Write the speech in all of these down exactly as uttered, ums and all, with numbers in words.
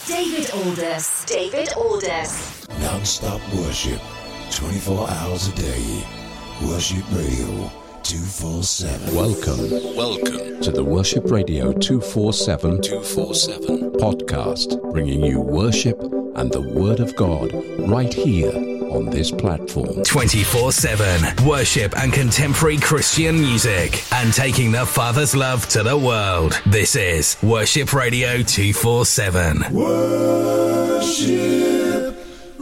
David Aldous. David Aldous. Non-stop worship, twenty-four hours a day. Worship Radio two forty-seven. Welcome, welcome to the Worship Radio two forty-seven two forty-seven podcast, bringing you worship and the Word of God right here on this platform. twenty-four seven worship and contemporary Christian music, and taking the Father's love to the world. This is Worship Radio two forty-seven. Worship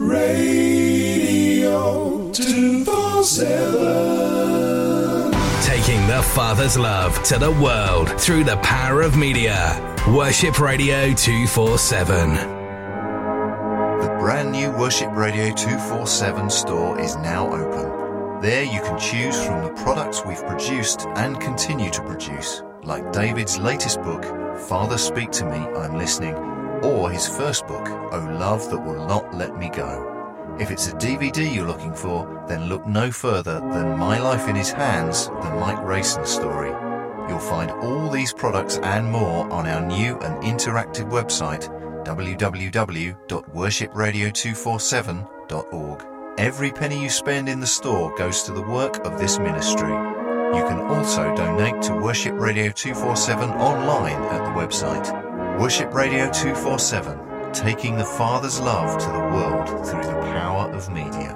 Radio two forty-seven. Taking the Father's love to the world through the power of media. Worship Radio two forty-seven. The brand new Worship Radio two forty-seven store is now open. There you can choose from the products we've produced and continue to produce, like David's latest book, Father Speak to Me, I'm Listening, or his first book, Oh Love That Will Not Let Me Go. If it's a D V D you're looking for, then look no further than My Life in His Hands, the Mike Rayson story. You'll find all these products and more on our new and interactive website, w w w dot worship radio two forty-seven dot org. Every penny you spend in the store goes to the work of this ministry. You can also donate to Worship Radio two forty-seven online at the website. Worship Radio two forty-seven, taking the Father's love to the world through the power of media.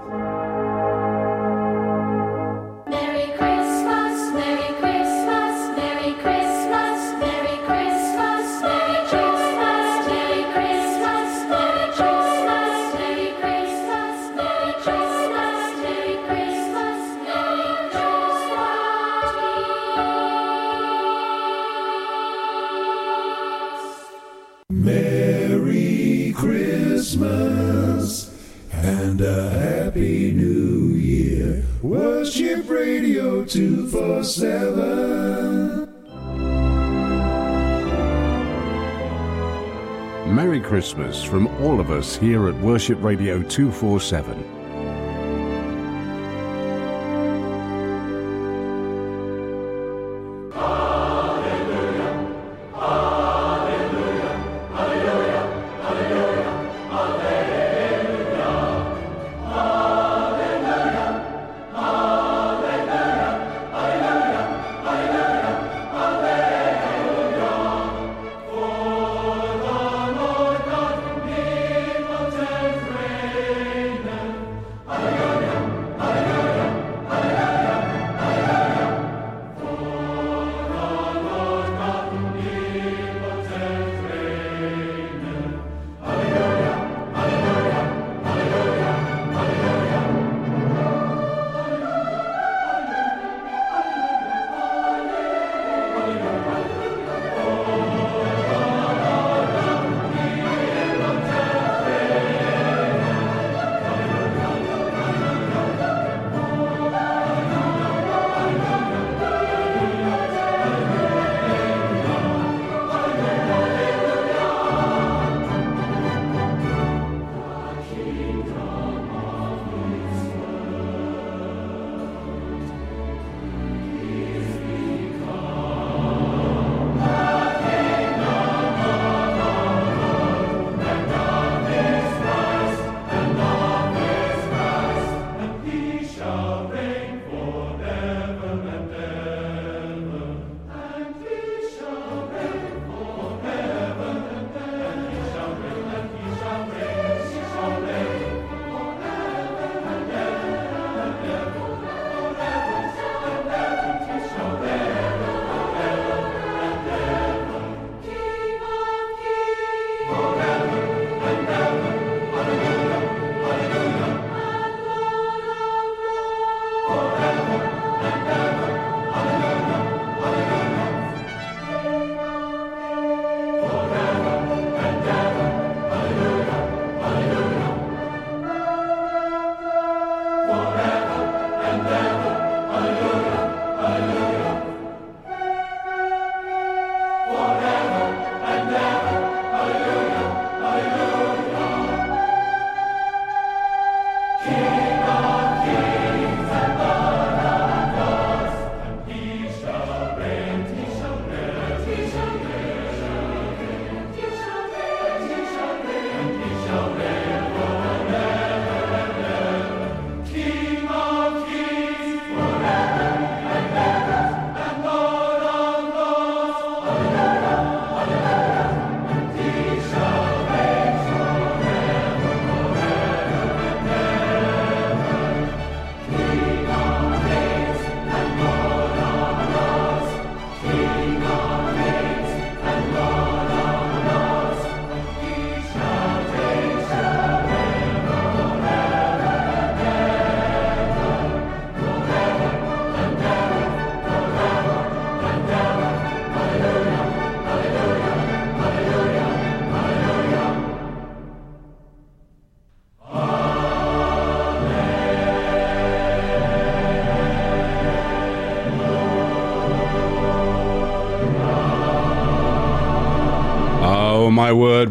Merry Christmas, Merry Christmas, Merry Christmas, Merry Christmas, Merry Christmas, Merry Christmas, Merry Christmas, Merry Christmas, Merry Christmas, Merry Christmas, Merry Christmas and a Happy New Year. Worship Radio two forty-seven. Merry Christmas from all of us here at Worship Radio two forty-seven.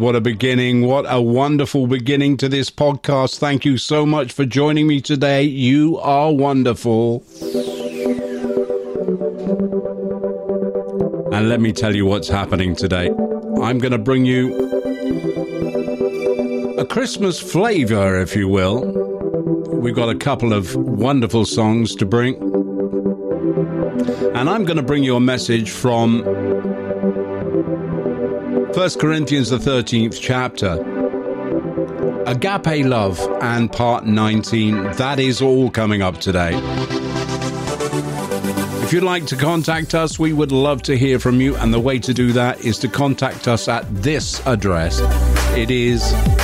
what a beginning. What a wonderful beginning to this podcast. Thank you so much for joining me today. You are wonderful. And let me tell you what's happening today. I'm going to bring you a Christmas flavor, if you will. We've got a couple of wonderful songs to bring. And I'm going to bring you a message from First Corinthians, the thirteenth chapter. Agape love and part nineteen. That is all coming up today. If you'd like to contact us, we would love to hear from you. And the way to do that is to contact us at this address. It is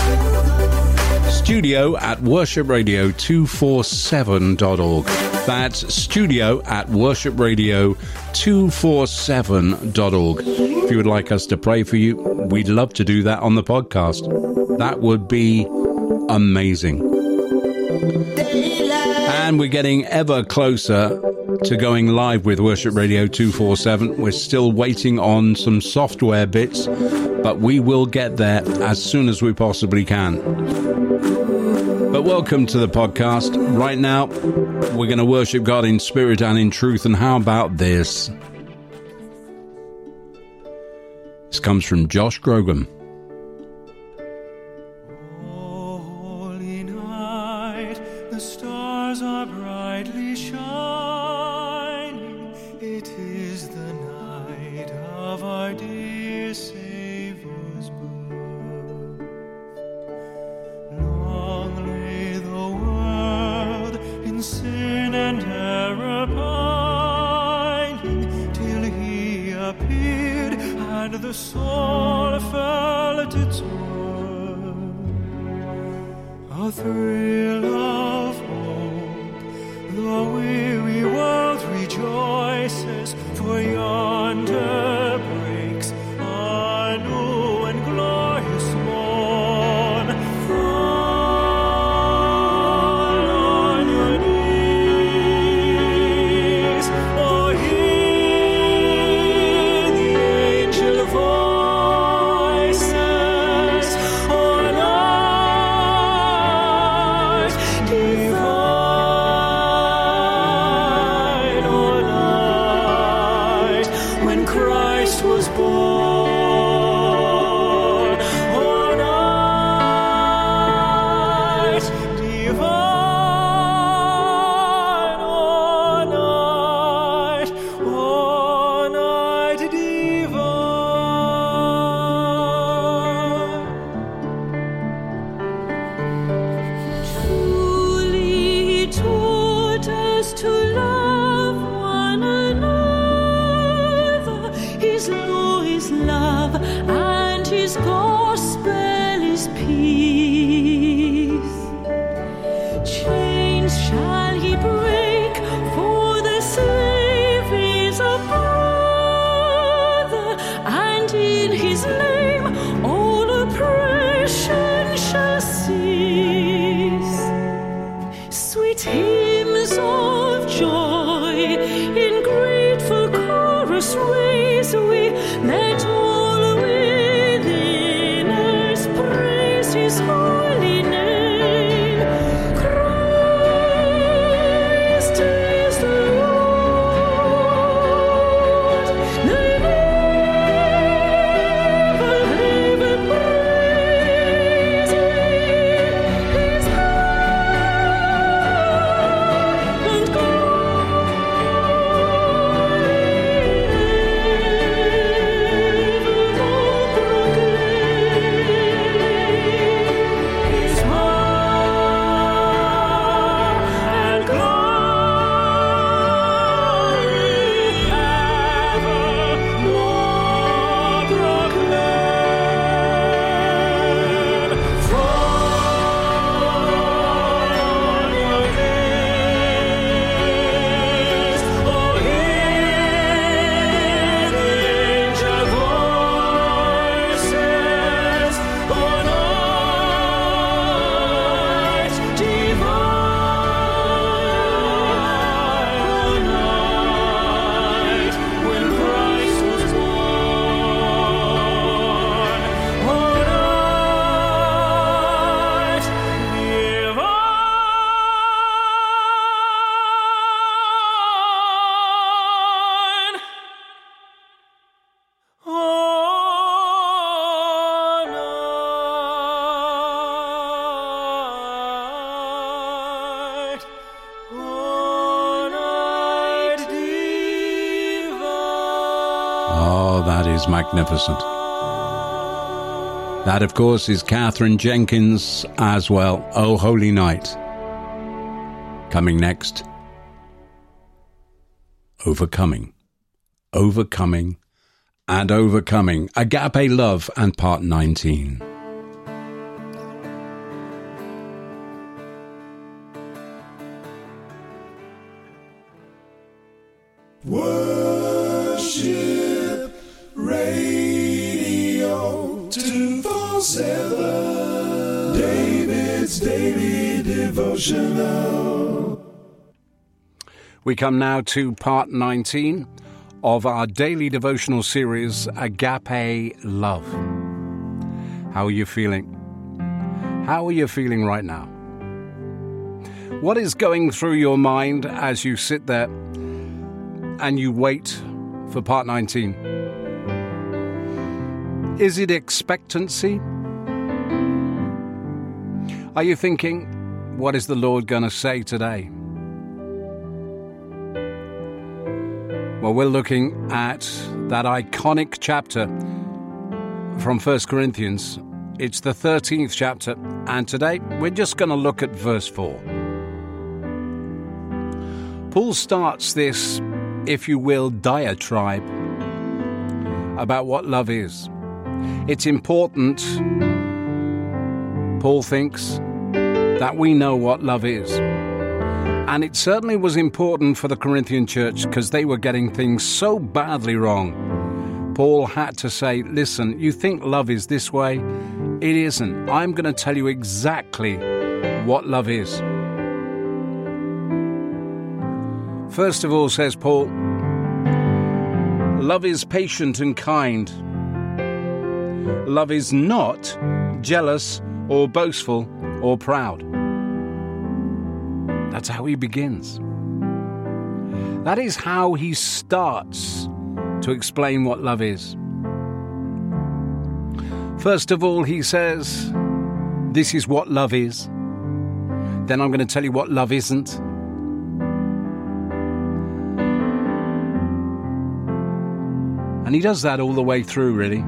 studio at worship radio two forty-seven dot org. That's studio at worship radio two forty-seven dot org. If you would like us to pray for you, we'd love to do that on the podcast. That would be amazing. And we're getting ever closer to going live with Worship Radio two forty-seven. We're still waiting on some software bits, but we will get there as soon as we possibly can. But welcome to the podcast. Right now, we're going to worship God in spirit and in truth. And how about this? This comes from Josh Grogan. Holy night, the stars are brightly shining. It is the night of our dear Savior's birth. Long lay the world in sin and error pining, till he appeared and the soul felt its worth. A thrill of hope, the weary world rejoices, for yonder breaks a new and glorious morn. Fall on your knees, oh, hear the angel voices, oh, night divine, oh, night when Christ was born, oh, night divine, oh, night, oh, night divine. Truly he taught us to love one another. His law is love, and his gospel is peace. Chains shall he break, for the slave is a brother, and in his name all oppression shall cease. Sweet hymns of joy in grateful chorus raise we, let all within us praise his holy name. Christ is the Lord, they never, never praise him. His power and glory evermore proclaim. His is magnificent. That, of course, is Catherine Jenkins as well. Oh, Holy Night. Coming next, Overcoming. Overcoming and Overcoming. Agape Love and Part nineteen. Worship Radio two forty-seven. David's Daily Devotional. We come now to part nineteen of our daily devotional series, Agape Love. How are you feeling? How are you feeling right now? What is going through your mind as you sit there and you wait for part nineteen? Is it expectancy? Are you thinking, what is the Lord going to say today? Well, we're looking at that iconic chapter from First Corinthians. It's the thirteenth chapter, and today we're just going to look at verse four. Paul starts this, if you will, diatribe about what love is. It's important, Paul thinks, that we know what love is. And it certainly was important for the Corinthian church because they were getting things so badly wrong. Paul had to say, listen, you think love is this way? It isn't. I'm going to tell you exactly what love is. First of all, says Paul, love is patient and kind. Love is not jealous or boastful or proud. That's how he begins. That is how he starts to explain what love is. First of all, he says, this is what love is. Then I'm going to tell you what love isn't. And he does that all the way through, really.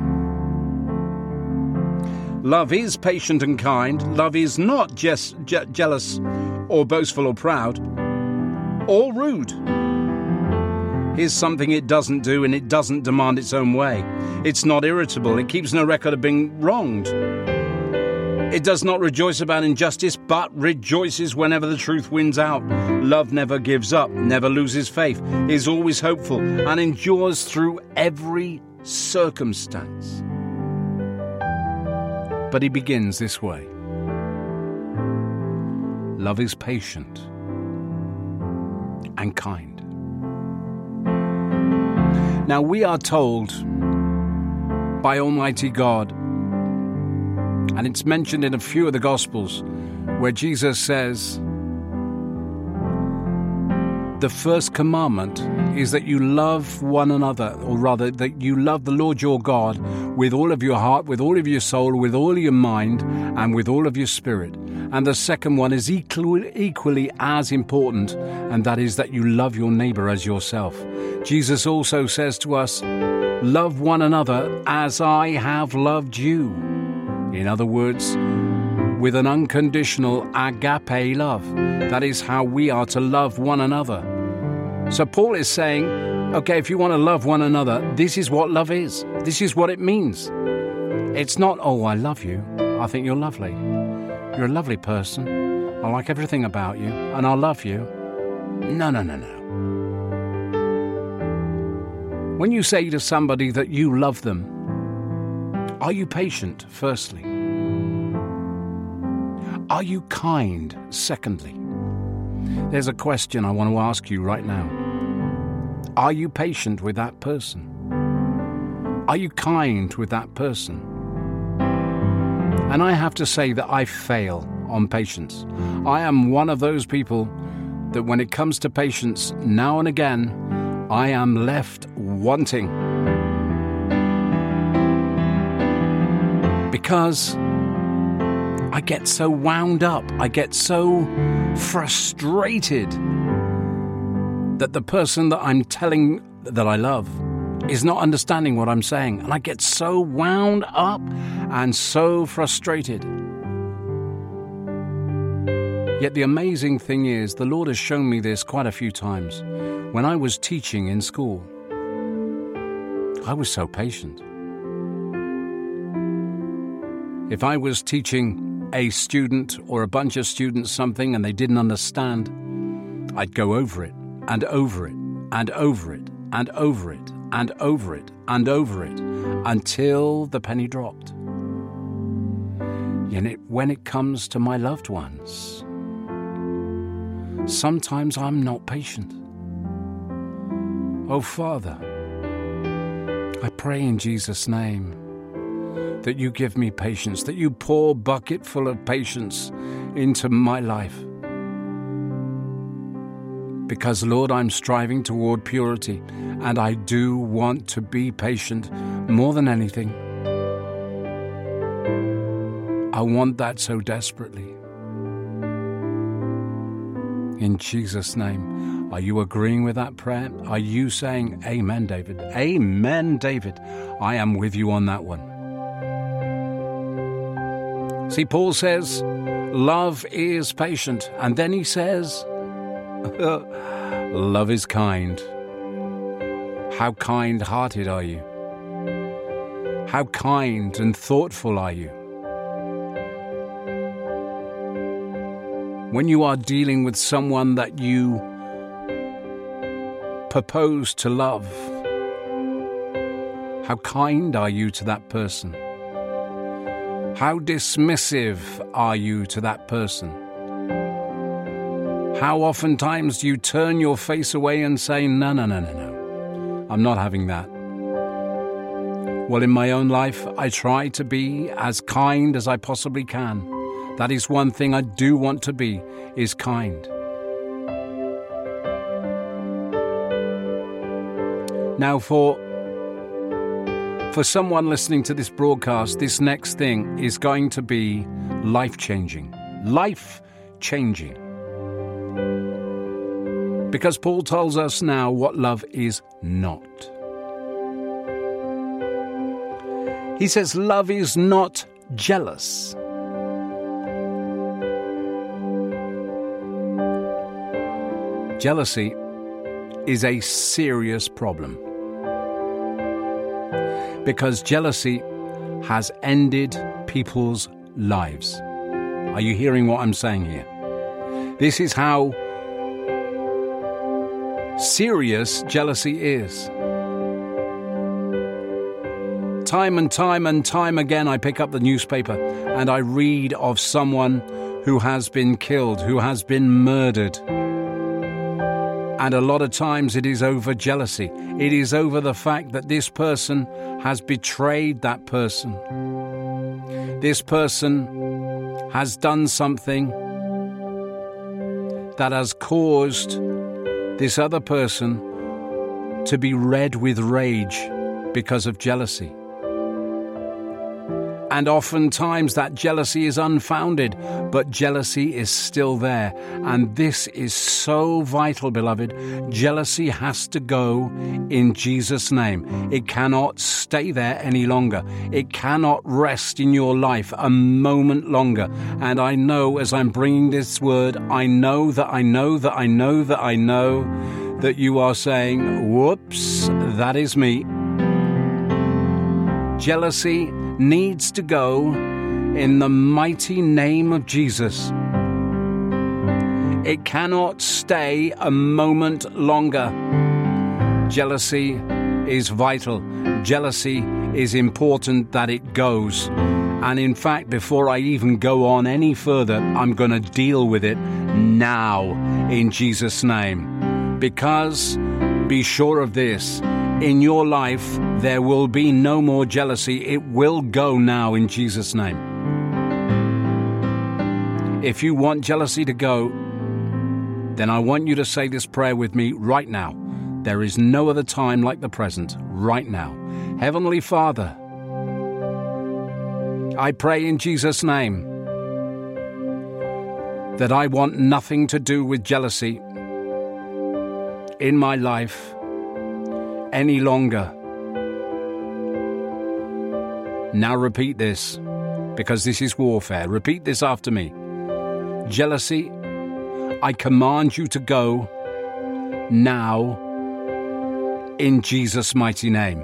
Love is patient and kind. Love is not just je- jealous or boastful or proud, or rude. Here's something it doesn't do, and it doesn't demand its own way. It's not irritable. It keeps no record of being wronged. It does not rejoice about injustice, but rejoices whenever the truth wins out. Love never gives up, never loses faith, is always hopeful, and endures through every circumstance. But he begins this way. Love is patient and kind. Now we are told by Almighty God, and it's mentioned in a few of the Gospels, where Jesus says, the first commandment is that you love one another, or rather that you love the Lord your God with all of your heart, with all of your soul, with all of your mind, and with all of your spirit. And the second one is equally, equally as important, and that is that you love your neighbor as yourself. Jesus also says to us, love one another as I have loved you. In other words, with an unconditional agape love. That is how we are to love one another. So Paul is saying, okay, if you want to love one another, this is what love is. This is what it means. It's not, oh, I love you. I think you're lovely. You're a lovely person. I like everything about you, and I love you. No, no, no, no. When you say to somebody that you love them, are you patient, firstly? Are you kind, secondly? There's a question I want to ask you right now. Are you patient with that person? Are you kind with that person? And I have to say that I fail on patience. I am one of those people that when it comes to patience, now and again, I am left wanting. Because I get so wound up, I get so frustrated that the person that I'm telling that I love is not understanding what I'm saying. And I get so wound up and so frustrated. Yet the amazing thing is, the Lord has shown me this quite a few times. When I was teaching in school, I was so patient. If I was teaching a student or a bunch of students something and they didn't understand, I'd go over it and over it and over it and over it and over it and over it until the penny dropped. And it, when it comes to my loved ones, sometimes I'm not patient. Oh, Father, I pray in Jesus' name that you give me patience, that you pour a bucket full of patience into my life. Because, Lord, I'm striving toward purity, and I do want to be patient more than anything. I want that so desperately. In Jesus' name, are you agreeing with that prayer? Are you saying, Amen, David? Amen, David. I am with you on that one. See, Paul says, love is patient. And then he says, love is kind. How kind-hearted are you? How kind and thoughtful are you? When you are dealing with someone that you purpose to love, how kind are you to that person? How dismissive are you to that person? How oftentimes do you turn your face away and say, no, no, no, no, no, I'm not having that. Well, in my own life, I try to be as kind as I possibly can. That is one thing I do want to be, is kind. Now, for For someone listening to this broadcast, this next thing is going to be life-changing. Life-changing. Because Paul tells us now what love is not. He says love is not jealous. Jealousy is a serious problem. Because jealousy has ended people's lives. Are you hearing what I'm saying here? This is how serious jealousy is. Time and time and time again, I pick up the newspaper and I read of someone who has been killed, who has been murdered. And a lot of times it is over jealousy. It is over the fact that this person has betrayed that person. This person has done something that has caused this other person to be red with rage because of jealousy. And oftentimes that jealousy is unfounded, but jealousy is still there. And this is so vital, beloved. Jealousy has to go in Jesus' name. It cannot stay there any longer. It cannot rest in your life a moment longer. And I know as I'm bringing this word, I know that I know that I know that I know that you are saying, whoops, that is me. Jealousy needs to go in the mighty name of Jesus. It cannot stay a moment longer. Jealousy is vital. Jealousy is important that it goes. And in fact, before I even go on any further, I'm going to deal with it now in Jesus' name. Because, be sure of this, in your life, there will be no more jealousy. It will go now in Jesus' name. If you want jealousy to go, then I want you to say this prayer with me right now. There is no other time like the present, right now. Heavenly Father, I pray in Jesus' name that I want nothing to do with jealousy in my life any longer. Now repeat this, because this is warfare. Repeat this after me. Jealousy, I command you to go now in Jesus' mighty name.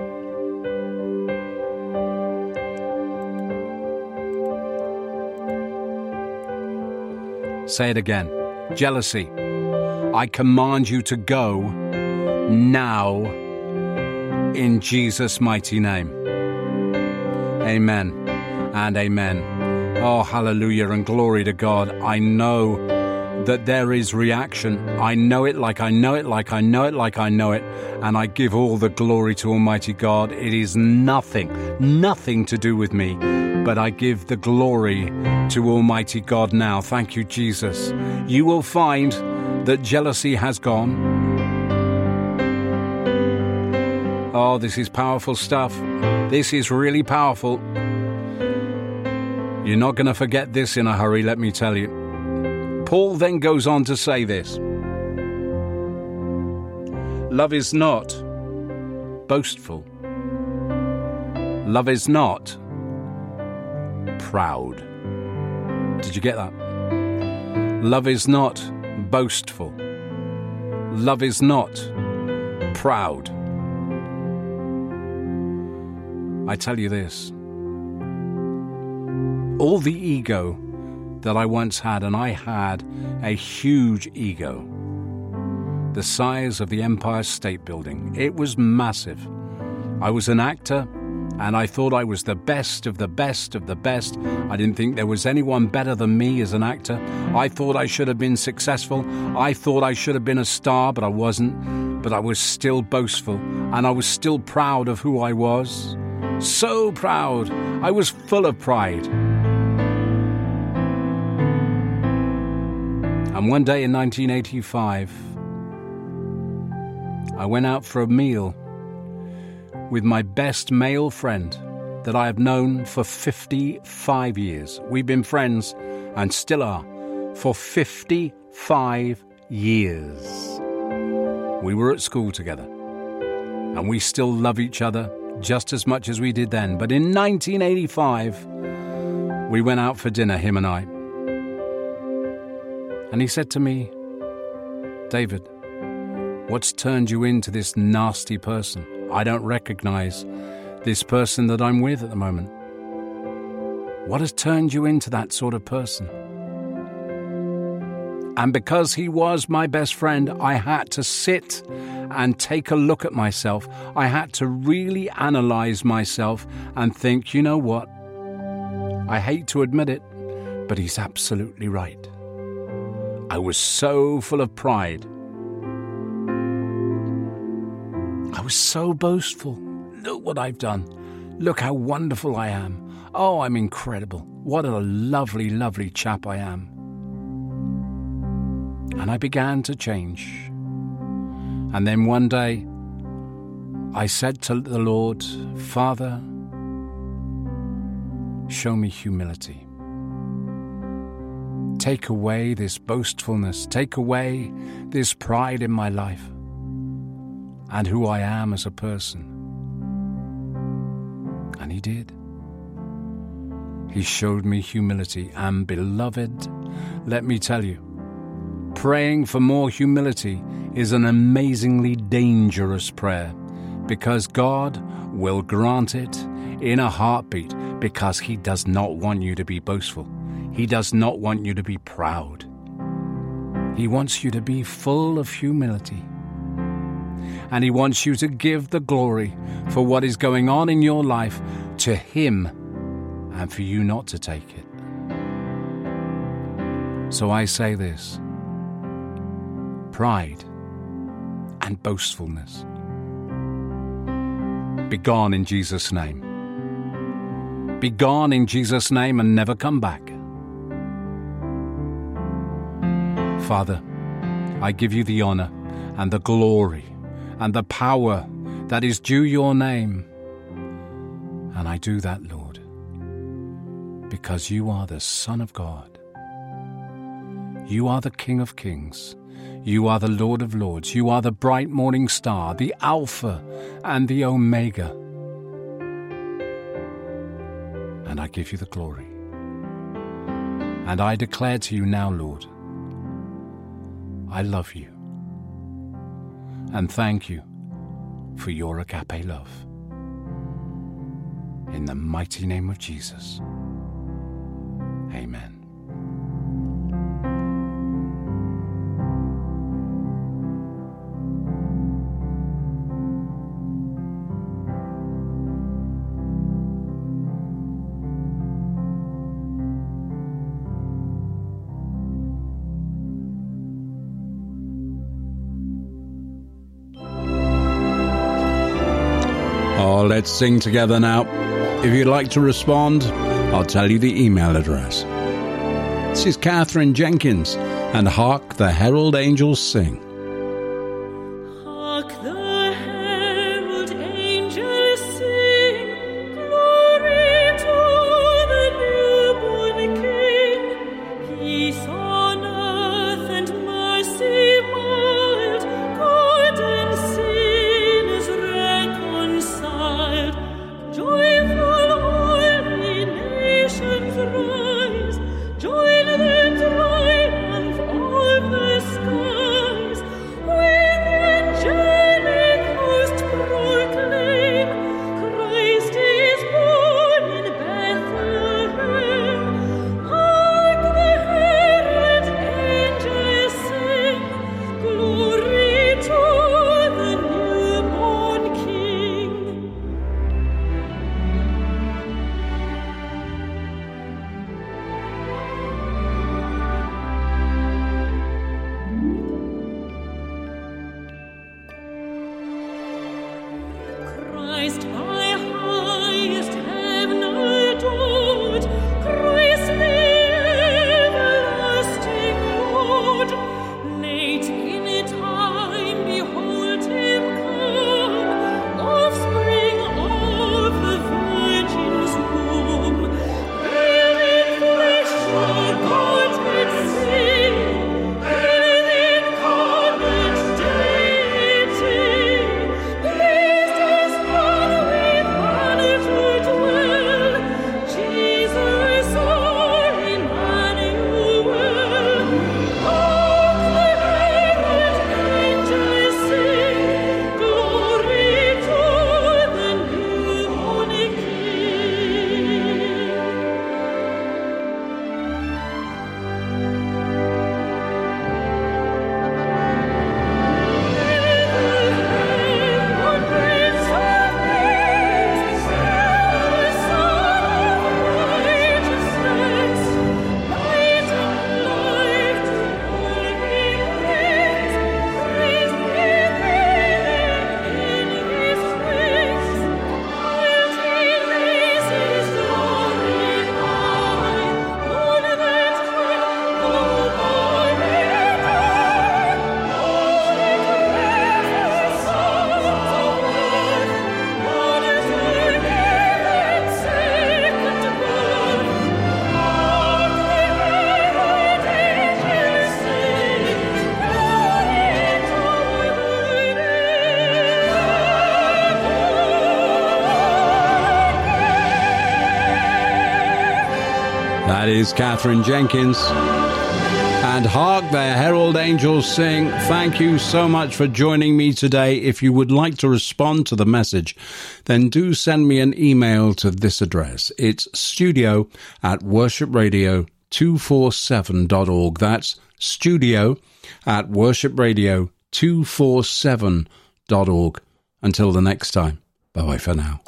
Say it again. Jealousy, I command you to go now in Jesus' mighty name. Amen and amen. Oh, hallelujah and glory to God. I know that there is reaction. I know it like I know it, like I know it, like I know it. And I give all the glory to Almighty God. It is nothing, nothing to do with me, but I give the glory to Almighty God now. Thank you, Jesus. You will find that jealousy has gone. Oh, this is powerful stuff. This is really powerful. You're not going to forget this in a hurry, let me tell you. Paul then goes on to say this. Love is not boastful. Love is not proud. Did you get that? Love is not boastful. Love is not proud. I tell you this. All the ego that I once had, and I had a huge ego, the size of the Empire State Building. It was massive. I was an actor, and I thought I was the best of the best of the best. I didn't think there was anyone better than me as an actor. I thought I should have been successful. I thought I should have been a star, but I wasn't. But I was still boastful, and I was still proud of who I was. So proud. I was full of pride. And one day in nineteen eighty-five, I went out for a meal with my best male friend that I have known for fifty-five years. We've been friends, and still are, for fifty-five years. We were at school together, and we still love each other just as much as we did then. But in nineteen eighty-five, we went out for dinner, him and I. And he said to me, David, what's turned you into this nasty person? I don't recognize this person that I'm with at the moment. What has turned you into that sort of person? And because he was my best friend, I had to sit and take a look at myself. I had to really analyze myself and think, you know what? I hate to admit it, but he's absolutely right. I was so full of pride. I was so boastful. Look what I've done. Look how wonderful I am. Oh, I'm incredible. What a lovely, lovely chap I am. And I began to change. And then one day, I said to the Lord, Father, show me humility. Take away this boastfulness. Take away this pride in my life and who I am as a person. And he did. He showed me humility. And beloved, let me tell you, praying for more humility is an amazingly dangerous prayer, because God will grant it in a heartbeat, because he does not want you to be boastful. He does not want you to be proud. He wants you to be full of humility. And he wants you to give the glory for what is going on in your life to him, and for you not to take it. So I say this: pride and boastfulness, be gone in Jesus' name. Be gone in Jesus' name and never come back. Father, I give you the honor and the glory and the power that is due your name. And I do that, Lord, because you are the Son of God. You are the King of Kings. You are the Lord of Lords. You are the bright morning star, the Alpha and the Omega. give you the glory. And I declare to you now, Lord, I love you. And thank you for your agape love. In the mighty name of Jesus. Amen. Oh, let's sing together now. If you'd like to respond, I'll tell you the email address. This is Catherine Jenkins, and Hark the Herald Angels Sing. Hark the herald angels sing, glory to the newborn King. Peace on earth and mercy mild, God and sinners reconciled. Joyful all ye nations rise, join the triumph of the skies. With angelic host proclaim, Christ is born in Bethlehem. Hark the herald angels sing, glory to the newborn King. Christ by highest heaven adored, Christ the everlasting Lord. Late in time behold him come, offspring of the Virgin's womb. Veiled in flesh the Godhead sing, veiled in incarnate deity. Praised as God with man to dwell, Jesus our Emmanuel. Hark the herald angels sing, glory to the newborn King. What Prince of Peace, the Son of Righteousness, light and life to all he brings. Praise be in his praise, while he lays his glory high. On that crowd by earth, all declares the sons of earth. What is forgiven second birth? Hark the herald angels sing, glory to That is Catherine Jenkins. And Hark the Herald Angels Sing. Thank you so much for joining me today. If you would like to respond to the message, then do send me an email to this address. It's studio at worship radio two forty-seven dot org. That's studio at worship radio two forty-seven dot org. Until the next time, bye-bye for now.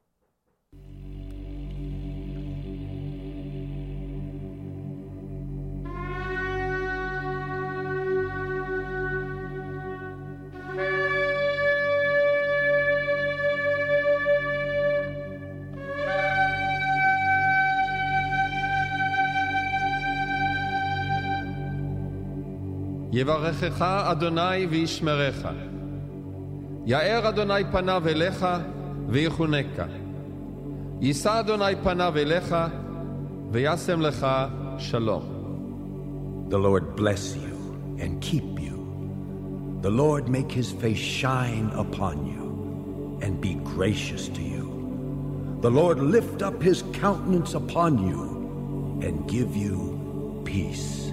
יברכך אדוני וישמרך. יאר אדוני פניו אליך ויחונקה. יישא אדוני פניו אליך וישם לך שלום. The Lord bless you and keep you. The Lord make his face shine upon you and be gracious to you. The Lord lift up his countenance upon you and give you peace.